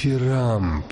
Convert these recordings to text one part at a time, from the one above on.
Дифирамб.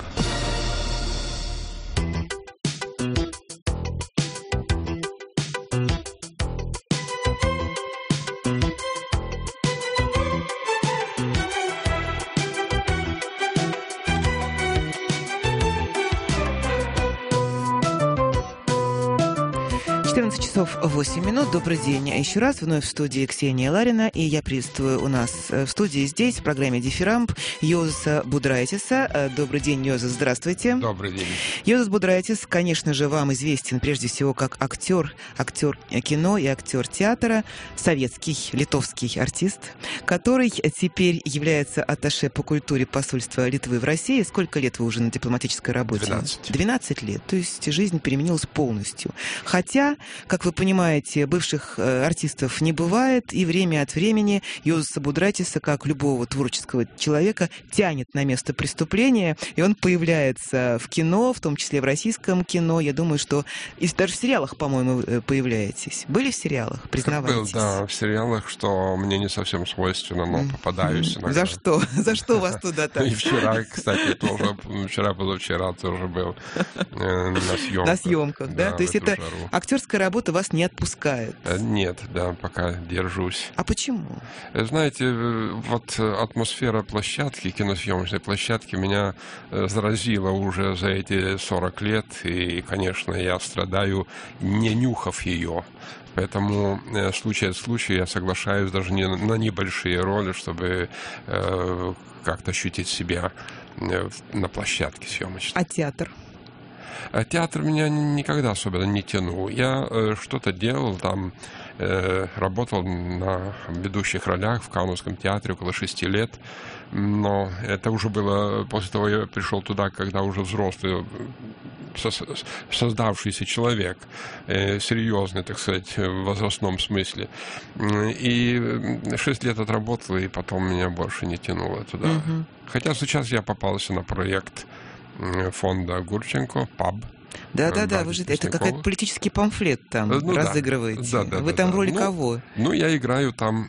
Часов 8 минут. Добрый день. Еще раз вновь в студии Ксения Ларина. И я приветствую у нас в студии здесь, в программе «Дифирамб», Йозеса Будрайтиса. Добрый день, Йозес, здравствуйте. Добрый день. Йозес Будрайтис, конечно же, вам известен прежде всего как актер кино и актер театра, советский, литовский артист, который теперь является атташе по культуре посольства Литвы в России. Сколько лет вы уже на дипломатической работе? 12 лет. То есть жизнь переменилась полностью. Хотя, как вы понимаете, бывших артистов не бывает, и время от времени Йозеса Будрайтиса, как любого творческого человека, тянет на место преступления, и он появляется в кино, в том числе в российском кино. Я думаю, что и даже в сериалах, по-моему, появляетесь. Были в сериалах? Признавайтесь. Был, да, в сериалах, что мне не совсем свойственно, но попадаюсь иногда. За что? За что вас туда-то? И вчера, кстати, тоже, позавчера тоже был на съемках. На съемках, да? То есть это актерская работа вас не отпускает? Нет, да, пока держусь. А почему? Знаете, вот атмосфера площадки, киносъемочной площадки меня заразила уже за эти 40 лет, и, конечно, я страдаю, не нюхав ее. Поэтому случай от случая я соглашаюсь даже на небольшие роли, чтобы как-то ощутить себя на площадке съемочной. А театр? Театр меня никогда особенно не тянул. Я что-то делал там, работал на ведущих ролях в Кауновском театре около 6 лет, но это уже было после того, я пришел туда, когда уже взрослый, создавшийся человек, серьезный, так сказать, в возрастном смысле. И 6 лет отработал, и потом меня больше не тянуло туда. Угу. Хотя сейчас я попался на проект фонда Гурченко, «Паб». Да, вы же это какой-то политический памфлет там разыгрываете. Да, вы там в роли кого? Ну, я играю там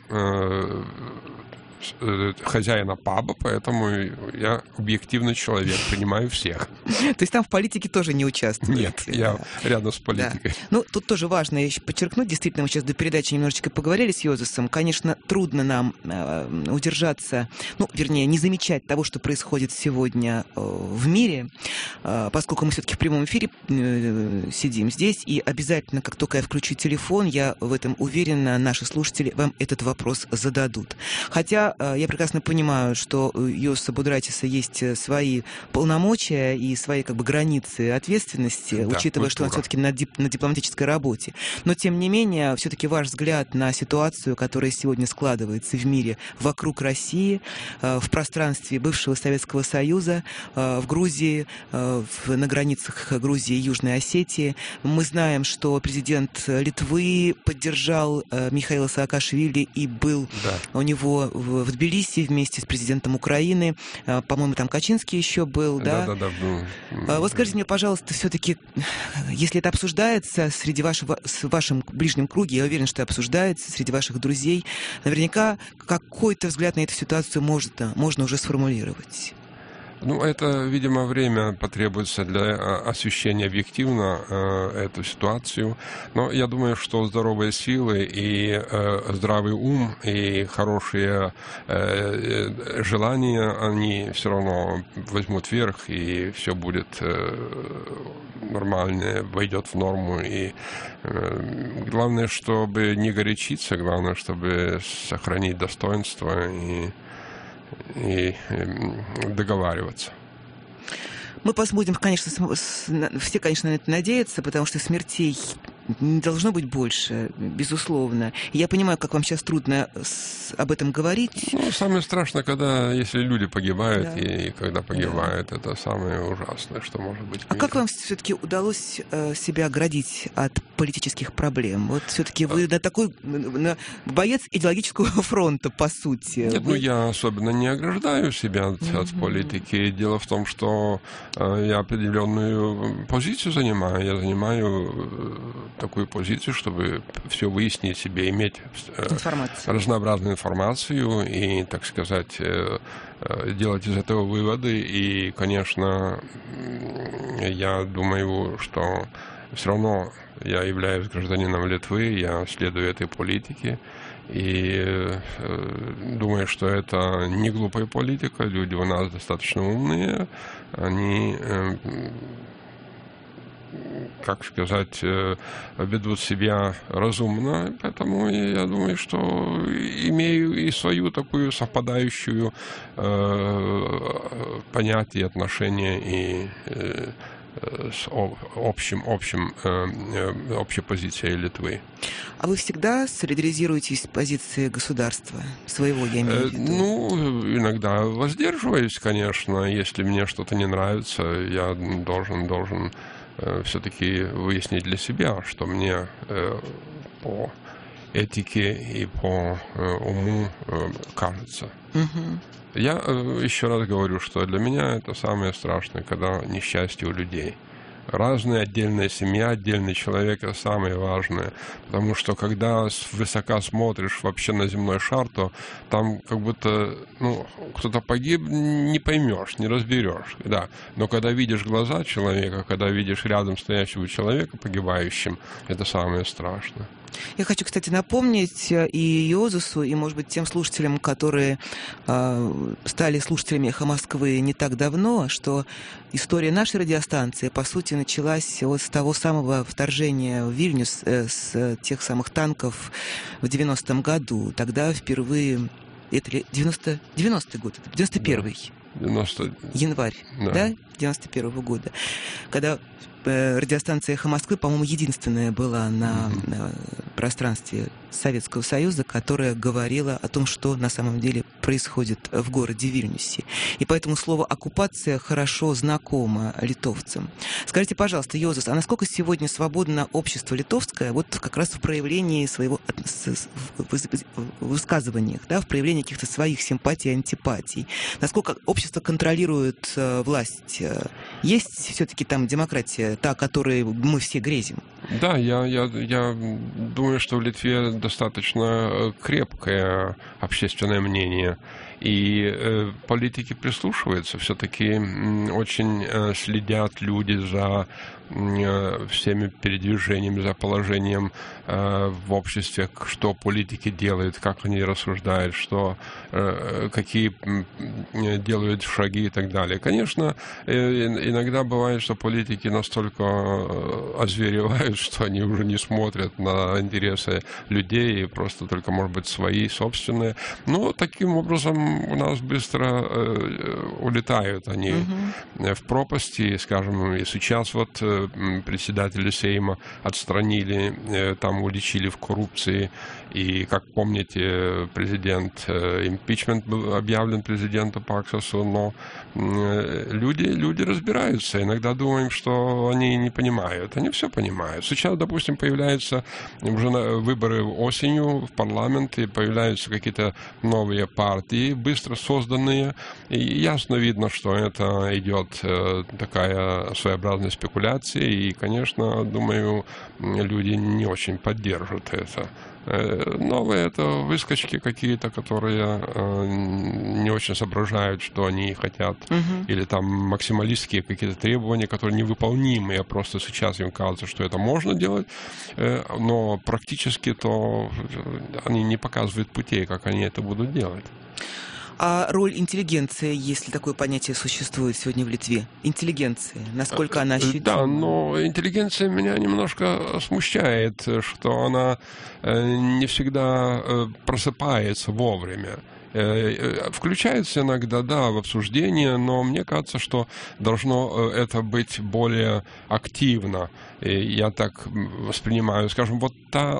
хозяина паба, поэтому я объективный человек, принимаю всех. То есть там в политике тоже не участвуете? Нет, я рядом с политикой. Да. Ну, тут тоже важно еще подчеркнуть, действительно, мы сейчас до передачи немножечко поговорили с Йозесом. Конечно, трудно нам удержаться, не замечать того, что происходит сегодня в мире, поскольку мы все-таки в прямом эфире сидим здесь, и обязательно, как только я включу телефон, я в этом уверена, наши слушатели вам этот вопрос зададут. Хотя я прекрасно понимаю, что у Йозеса Будрайтиса есть свои полномочия и свои границы ответственности, да, учитывая, что он все-таки на дипломатической работе. Но, тем не менее, все-таки ваш взгляд на ситуацию, которая сегодня складывается в мире вокруг России, в пространстве бывшего Советского Союза, в Грузии, на границах Грузии и Южной Осетии. Мы знаем, что президент Литвы поддержал Михаила Саакашвили и был у него в Тбилиси вместе с президентом Украины. По-моему, там Качинский еще был, да? Да. Вот скажите мне, пожалуйста, все-таки, если это обсуждается в вашем ближнем круге, я уверен, что обсуждается среди ваших друзей, наверняка какой-то взгляд на эту ситуацию можно уже сформулировать. Это, видимо, время потребуется для освещения объективно эту ситуацию. Но я думаю, что здоровые силы и здравый ум, и хорошие желания, они все равно возьмут верх, и все будет нормально, войдет в норму. И главное, чтобы не горячиться, главное, чтобы сохранить достоинство и договариваться. Мы посмотрим, конечно, все, конечно, на это надеются, потому что смертей не должно быть больше, безусловно. Я понимаю, как вам сейчас трудно об этом говорить. Самое страшное, если люди погибают, да. И когда погибают, это самое ужасное, что может быть. А как вам все-таки удалось себя оградить от политических проблем? Вот все-таки вы боец идеологического фронта, по сути. Нет, я особенно не ограждаю себя от политики. Дело в том, что я определенную позицию занимаю. Я занимаю такую позицию, чтобы все выяснить себе, иметь разнообразную информацию и, так сказать, делать из этого выводы. И, конечно, я думаю, что все равно я являюсь гражданином Литвы, я следую этой политике. И думаю, что это не глупая политика. Люди у нас достаточно умные. Они, как сказать, ведут себя разумно. Поэтому я думаю, что имею и свою такую совпадающую понятие, отношение и с общей позицией Литвы. А вы всегда солидаризируетесь с позицией государства своего, я имею в виду? Ну, иногда воздерживаюсь, конечно. Если мне что-то не нравится, я должен все-таки выяснить для себя, что мне по этике и по уму кажется. Я еще раз говорю, что для меня это самое страшное, когда несчастье у людей. Разная отдельная семья, отдельный человек – это самое важное. Потому что когда свысока смотришь вообще на земной шар, то там как будто кто-то погиб, не поймешь, не разберешь. Да. Но когда видишь глаза человека, когда видишь рядом стоящего человека погибающим, это самое страшное. Я хочу, кстати, напомнить и Йозусу, и, может быть, тем слушателям, которые стали слушателями «Эхо Москвы» не так давно, что история нашей радиостанции, по сути, началась вот с того самого вторжения в Вильнюс, с тех самых танков в 90-м году. Тогда впервые... Это 90-й год, 91-й. 90... Январь, да? 91-го года. Когда радиостанция «Эхо Москвы», по-моему, единственная была на пространстве Советского Союза, которая говорила о том, что на самом деле происходит в городе Вильнюсе. И поэтому слово «оккупация» хорошо знакомо литовцам. Скажите, пожалуйста, Йозус, а насколько сегодня свободно общество литовское вот как раз в проявлении своего в высказываниях, да, в проявлении каких-то своих симпатий и антипатий? Насколько общество контролирует власть? Есть все-таки там демократия, та, которой мы все грезим? Да, я думаю, что в Литве достаточно крепкое общественное мнение. И политики прислушиваются, все-таки очень следят люди за всеми передвижениями, за положением в обществе, что политики делают, как они рассуждают, какие делают шаги и так далее. Конечно, иногда бывает, что политики настолько озверевают, что они уже не смотрят на интересы людей, и просто только, может быть, свои собственные. Но таким образом у нас быстро улетают они в пропасти, скажем, и сейчас вот председателя Сейма отстранили, там уличили в коррупции, и, как помните, импичмент был объявлен президенту Паксасу, но люди разбираются, иногда думаем, что они не понимают, они все понимают. Сейчас, допустим, появляются уже выборы осенью в парламент, и появляются какие-то новые партии, быстро созданные, и ясно видно, что это идет такая своеобразная спекуляция, и, конечно, думаю, люди не очень поддержат это. Новые это выскочки какие-то, которые не очень соображают, что они хотят, или там максималистские какие-то требования, которые невыполнимые, просто сейчас им кажется, что это можно делать, но практически то они не показывают путей, как они это будут делать. А роль интеллигенции, если такое понятие существует сегодня в Литве? Интеллигенция, насколько она ощутима? Да, но интеллигенция меня немножко смущает, что она не всегда просыпается вовремя. Включается иногда, да, в обсуждение, но мне кажется, что должно это быть более активно. И я так воспринимаю. Скажем, вот то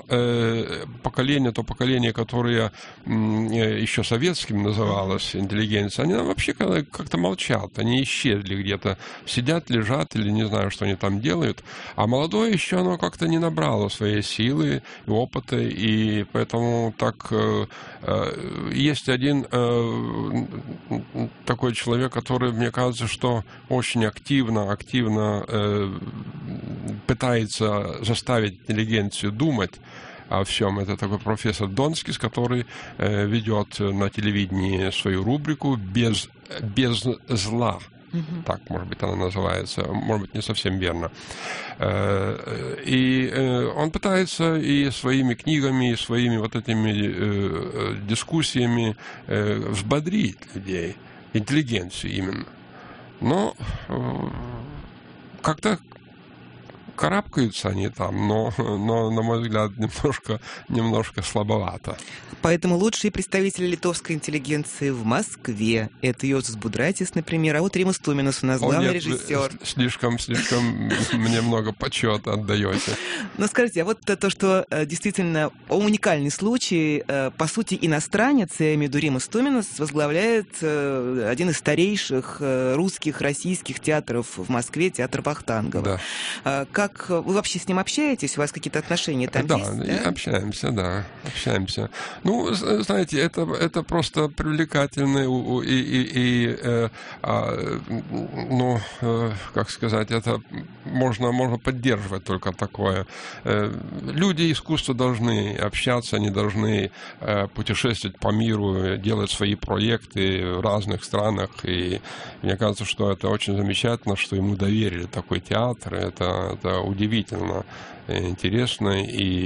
поколение, которое еще советским называлось, интеллигенция, они вообще как-то молчат. Они исчезли где-то. Сидят, лежат или не знаю, что они там делают. А молодое еще оно как-то не набрало своей силы и опыта. И поэтому так есть один один такой человек, который, мне кажется, что очень активно пытается заставить интеллигенцию думать о всем. Это такой профессор Донскис, который ведет на телевидении свою рубрику «Без зла». Так, может быть, она называется, может быть, не совсем верно. И он пытается и своими книгами, и своими вот этими дискуссиями взбодрить людей, интеллигенцию именно. Но как-то карабкаются они там, но на мой взгляд, немножко слабовато. Поэтому лучшие представители литовской интеллигенции в Москве. Это Йозеф Будрайтис, например, а вот Римас Туминас у нас главный режиссер. Слишком мне много почета отдаете. Но скажите, а вот то, что действительно уникальный случай, по сути, иностранец, я имею в виду Римас Туминас, возглавляет один из старейших русских, российских театров в Москве, театр Вахтангова. Да. Как вы вообще с ним общаетесь? У вас какие-то отношения там есть? Да, общаемся. Ну, знаете, это просто привлекательно как сказать, это можно поддерживать только такое. Люди искусства должны общаться, они должны путешествовать по миру, делать свои проекты в разных странах. И мне кажется, что это очень замечательно, что ему доверили такой театр. Это удивительно интересно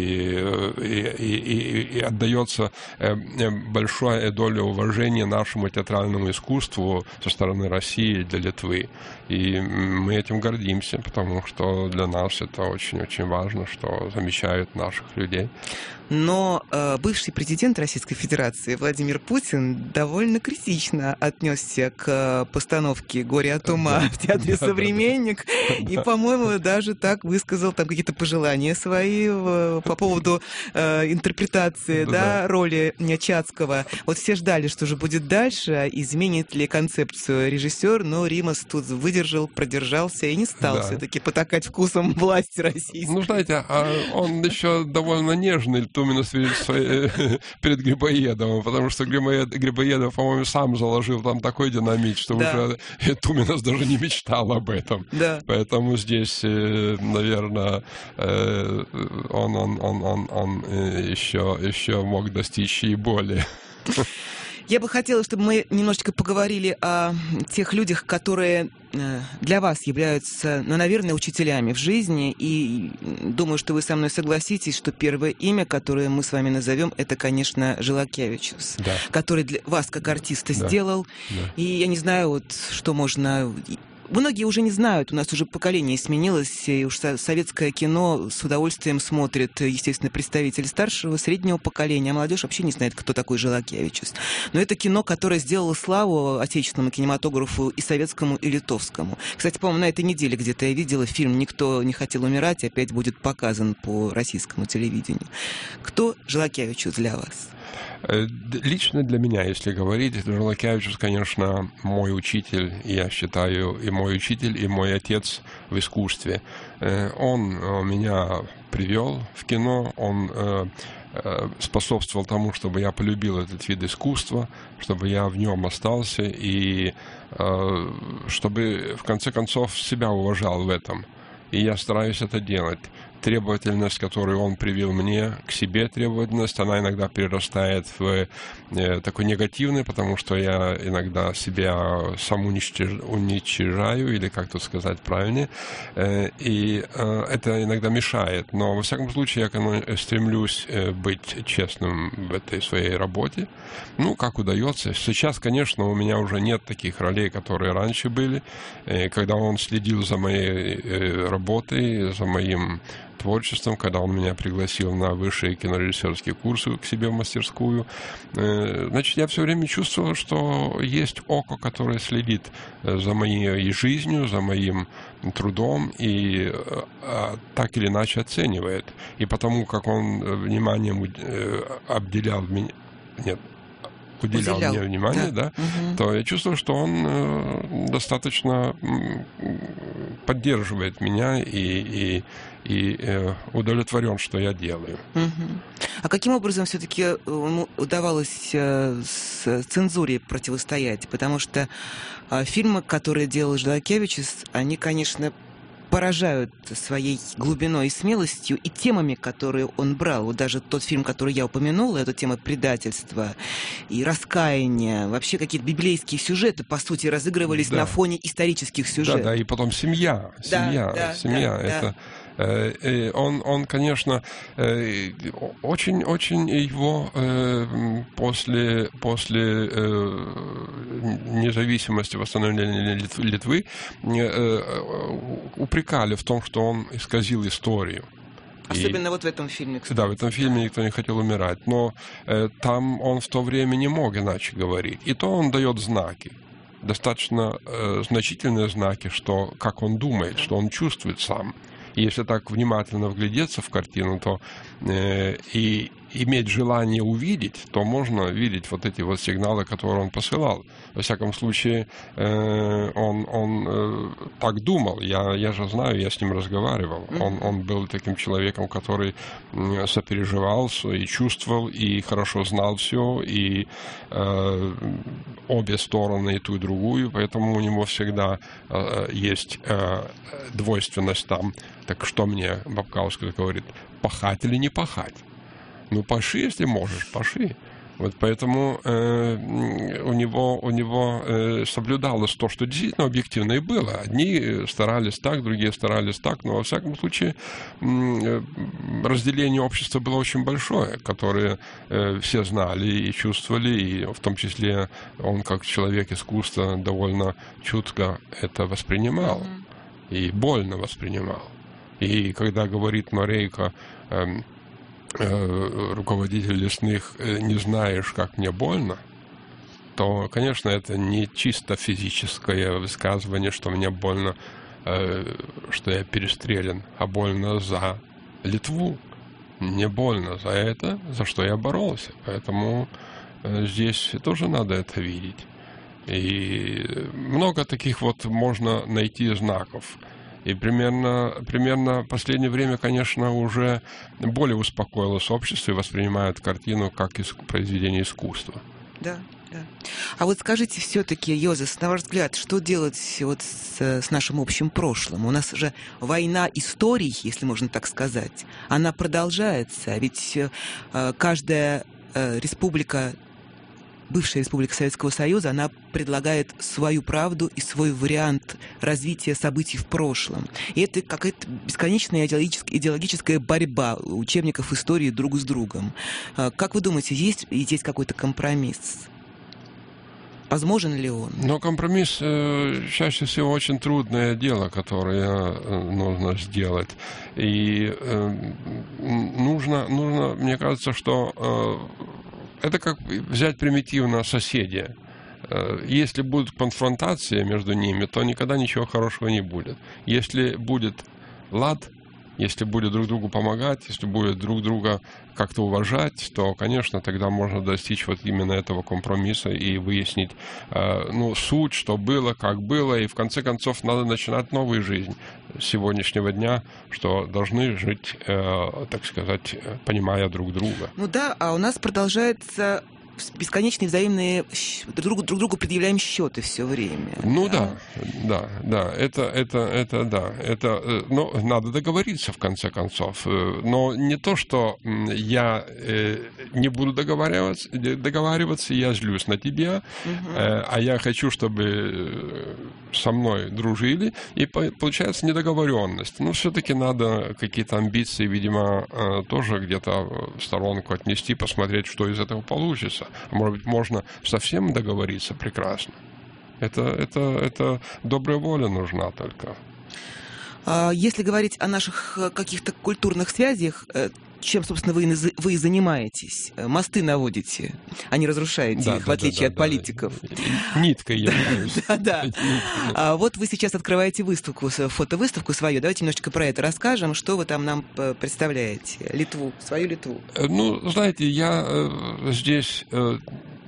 и отдается большая доля уважения нашему театральному искусству со стороны России для Литвы. И мы этим гордимся, потому что для нас это очень-очень важно, что замечают наших людей. Но бывший президент Российской Федерации Владимир Путин довольно критично отнесся к постановке «Горе от ума» в театре «Современник». И, по-моему, даже так высказал там какие-то пожелания свои по поводу интерпретации роли Чацкого. Вот все ждали, что же будет дальше, изменит ли концепцию режиссер, но Римас тут выдержал, продержался и не стал все-таки потакать вкусом власти российской. Ну, знаете, он еще довольно нежный, Туминас перед Грибоедовым, потому что Грибоедов, по-моему, сам заложил там такой динамит, что уже Туминас даже не мечтал об этом. Да. Поэтому здесь, наверное, он еще мог достичь и более. Я бы хотела, чтобы мы немножечко поговорили о тех людях, которые для вас являются, наверное, учителями в жизни. И думаю, что вы со мной согласитесь, что первое имя, которое мы с вами назовем, это, конечно, Желакевичус, который для вас как артиста сделал. Да. И я не знаю, вот что можно... Многие уже не знают, у нас уже поколение сменилось, и уж советское кино с удовольствием смотрит, естественно, представители старшего, среднего поколения, а молодежь вообще не знает, кто такой Желакевичус. Но это кино, которое сделало славу отечественному кинематографу и советскому, и литовскому. Кстати, по-моему, на этой неделе где-то я видела фильм «Никто не хотел умирать», опять будет показан по российскому телевидению. Кто Желакевичус для вас? Лично для меня, если говорить, Желакевичус, конечно, мой учитель, я считаю, и мой учитель, и мой отец в искусстве. Он меня привел в кино, он способствовал тому, чтобы я полюбил этот вид искусства, чтобы я в нем остался и чтобы, в конце концов, себя уважал в этом. И я стараюсь это делать. Требовательность, которую он привил мне, к себе требовательность, она иногда перерастает в такой негативный, потому что я иногда себя сам уничтожаю, или как тут сказать правильнее, и это иногда мешает. Но, во всяком случае, я стремлюсь быть честным в этой своей работе. Ну, как удается. Сейчас, конечно, у меня уже нет таких ролей, которые раньше были, когда он следил за моей работой, за моим творчеством, когда он меня пригласил на высшие кинорежиссерские курсы к себе в мастерскую. Значит, я все время чувствовал, что есть око, которое следит за моей жизнью, за моим трудом и так или иначе оценивает. И потому, как он вниманием обделял меня... Нет, уделял мне внимание, да, Угу. то я чувствую, что он достаточно поддерживает меня и удовлетворен, что я делаю. Угу. А каким образом все-таки удавалось с цензуре противостоять? Потому что фильмы, которые делал Ждакевичус, они, конечно, поражают своей глубиной и смелостью и темами, которые он брал. Вот даже тот фильм, который я упомянула, это тема предательства и раскаяния. Вообще какие-то библейские сюжеты, по сути, разыгрывались на фоне исторических сюжетов. Да, и потом семья. Это... Он, конечно, очень его после независимости, восстановления Литвы упрекали в том, что он исказил историю. Особенно вот в этом фильме, кстати. Да, в этом фильме «Никто не хотел умирать». Но там он в то время не мог иначе говорить. И то он дает знаки. Достаточно значительные знаки, что, как он думает, что он чувствует сам. И если так внимательно вглядеться в картину, то и иметь желание увидеть, то можно видеть вот эти вот сигналы, которые он посылал. Во всяком случае, он так думал. Я же знаю, я с ним разговаривал. Он был таким человеком, который сопереживал и чувствовал, и хорошо знал все, и обе стороны, и ту, и другую, поэтому у него всегда есть двойственность там. Так что мне Бабкаускас говорит, пахать или не пахать? Ну, паши, если можешь, паши. Вот поэтому у него соблюдалось то, что действительно объективно и было. Одни старались так, другие старались так, но во всяком случае разделение общества было очень большое, которое все знали и чувствовали, и в том числе он, как человек искусства, довольно чутко это воспринимал и больно воспринимал. И когда говорит Норейко, руководитель лесных, не знаешь, как мне больно, то, конечно, это не чисто физическое высказывание, что мне больно, что я перестрелян, а больно за Литву. Мне больно за это, за что я боролся. Поэтому здесь тоже надо это видеть. И много таких вот можно найти знаков. И примерно в последнее время, конечно, уже более успокоилось общество и воспринимает картину как произведение искусства. Да, да. А вот скажите все-таки, Йозеф, на ваш взгляд, что делать вот с нашим общим прошлым? У нас же война историй, если можно так сказать, она продолжается. Ведь каждая республика, бывшая республика Советского Союза, она предлагает свою правду и свой вариант развития событий в прошлом. И это какая-то бесконечная идеологическая борьба учебников истории друг с другом. Как вы думаете, есть здесь какой-то компромисс? Возможен ли он? Но компромисс чаще всего очень трудное дело, которое нужно сделать. И нужно, мне кажется, что это как взять примитивно соседей. Если будут конфронтации между ними, то никогда ничего хорошего не будет. Если будет лад, если будет друг другу помогать, если будет друг друга как-то уважать, то, конечно, тогда можно достичь вот именно этого компромисса и выяснить суть, что было, как было, и в конце концов надо начинать новую жизнь с сегодняшнего дня, что должны жить, так сказать, понимая друг друга. Ну да, а у нас продолжается бесконечные взаимные друг другу предъявляем счеты все время. Ну да. Это, но надо договориться в конце концов. Но не то, что я не буду договариваться, я злюсь на тебя, а я хочу, чтобы со мной дружили, и получается недоговоренность. Но все-таки надо какие-то амбиции, видимо, тоже где-то в сторонку отнести, посмотреть, что из этого получится. Может быть, можно совсем договориться прекрасно. Это добрая воля нужна только. Если говорить о наших каких-то культурных связях, чем, собственно, вы и занимаетесь? Мосты наводите, а не разрушаете их, в отличие от политиков. Ниткой я являюсь. Да. А вот вы сейчас открываете выставку, фотовыставку свою. Давайте немножечко про это расскажем. Что вы там нам представляете? Литву, свою Литву. Ну, знаете, я здесь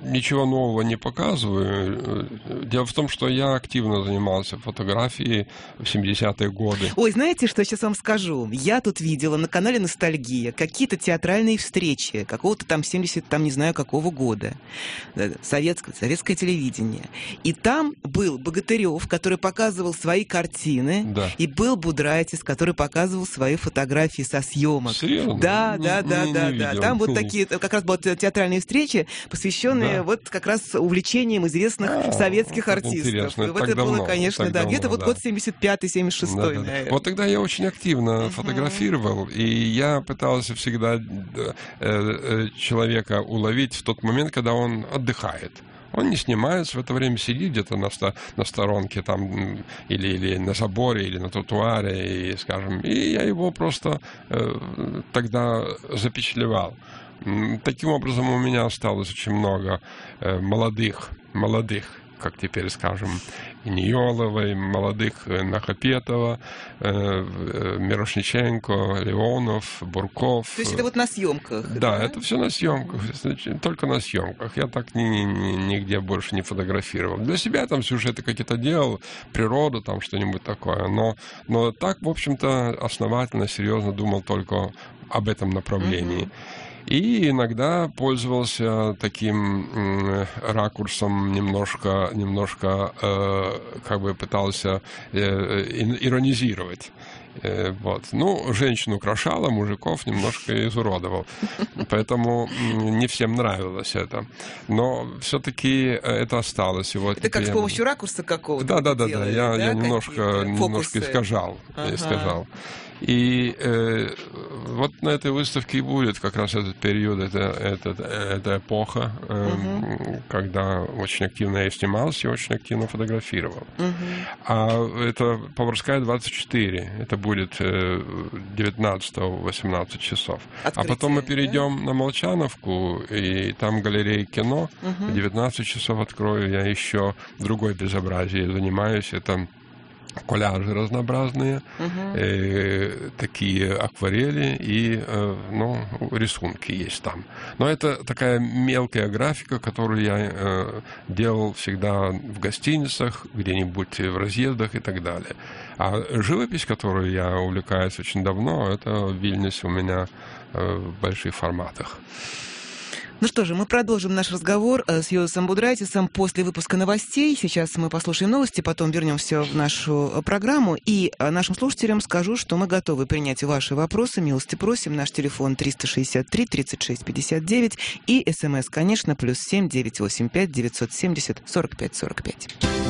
ничего нового не показываю. Дело в том, что я активно занимался фотографией в 70-е годы. Ой, знаете, что я сейчас вам скажу? Я тут видела на канале «Ностальгия» какие-то театральные встречи какого-то там 70, там не знаю какого года. Советское телевидение. И там был Богатырев, который показывал свои картины, Да. и был Будрайтис, который показывал свои фотографии со съемок. Серьезно? Да. видел. Там вот такие, как раз вот театральные встречи, посвященные вот как раз увлечениям известных советских как артистов. интересно. Это Вот так это было, давно, конечно, так да. давно, Где-то вот да. год 75-76, наверное. Вот тогда я очень активно фотографировал, и я пытался всегда человека уловить в тот момент, когда он отдыхает. Он не снимается, в это время сидит где-то на сторонке там, или на заборе, или на тротуаре, и, скажем, и я его просто тогда запечатлевал. Таким образом, у меня осталось очень много молодых, как теперь скажем, Ниоловой, молодых Нахапетова, Мирошниченко, Леонов, Бурков. То есть это вот на съемках? Да, это все на съемках, только на съемках. Я так нигде больше не фотографировал. Для себя там сюжеты какие-то делал, природу, там что-нибудь такое. Но так, в общем-то, основательно, серьезно думал только об этом направлении. И иногда пользовался таким ракурсом, немножко как бы пытался иронизировать. Вот. Ну, женщин украшала, мужиков немножко изуродовал. Поэтому не всем нравилось это. Но все-таки это осталось. И вот это теперь... как с помощью ракурса какого-то? Да. Я немножко искажал. И вот на этой выставке и будет как раз этот период, эта эпоха, когда очень активно я снимался и очень активно фотографировал. А это Поварская, 24. Это будет 19-18 часов. Открытие, а потом мы перейдем на Молчановку, и там галерея кино. В 19 часов открою я еще другой безобразие занимаюсь. Это коллажи разнообразные, такие акварели и рисунки есть там. Но это такая мелкая графика, которую я делал всегда в гостиницах, где-нибудь в разъездах и так далее. А живопись, которой я увлекаюсь очень давно, это в Вильнюсе у меня в больших форматах. Ну что же, мы продолжим наш разговор с Йозефом Будрайтисом после выпуска новостей. Сейчас мы послушаем новости, потом вернемся в нашу программу. И нашим слушателям скажу, что мы готовы принять ваши вопросы. Милости просим. Наш телефон 363 36 59 и СМС, конечно, +7 985 970 45 45.